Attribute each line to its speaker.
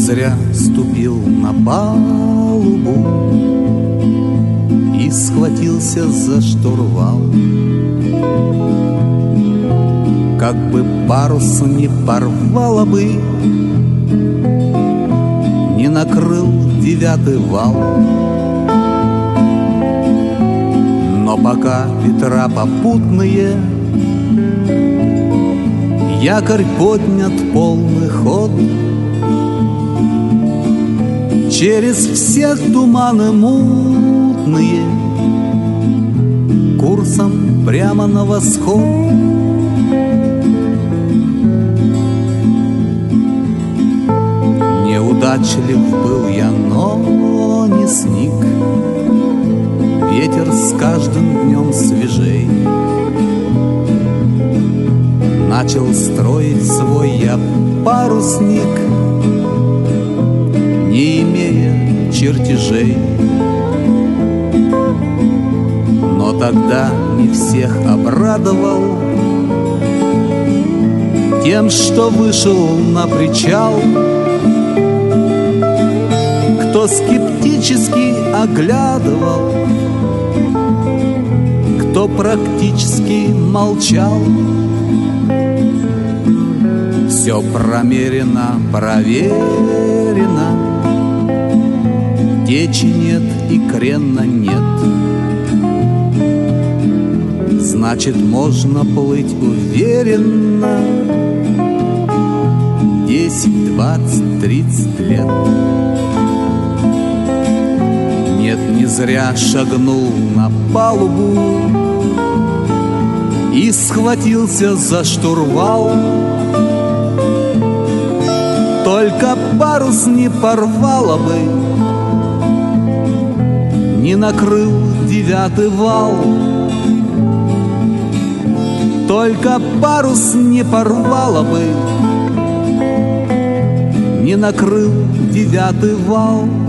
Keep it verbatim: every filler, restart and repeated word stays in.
Speaker 1: зря ступил на палубу и схватился за штурвал. Как бы парус не порвало бы, не накрыл девятый вал. Но пока ветра попутные, якорь поднят полный ход. Через все туманы мутные, курсом прямо на восход. Неудачлив был я, но не сник. Ветер с каждым днем свежей. Начал строить свой я парусник, не имея чертежей. Но тогда не всех обрадовал тем, что вышел на причал. Кто скептически оглядывал, кто практически молчал. Все промерено, проверено, течи нет и крена нет. Значит, можно плыть уверенно десять, двадцать, тридцать лет. Нет, не зря шагнул на палубу и схватился за штурвал. Только парус не порвало бы, не накрыл девятый вал. Только парус не порвало бы, не накрыл девятый вал.